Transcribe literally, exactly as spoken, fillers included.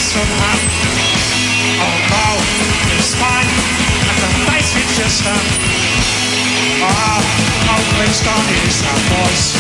somehow. Oh no, it's fine. I can face it just now. Ah, oh, please don't use that voice.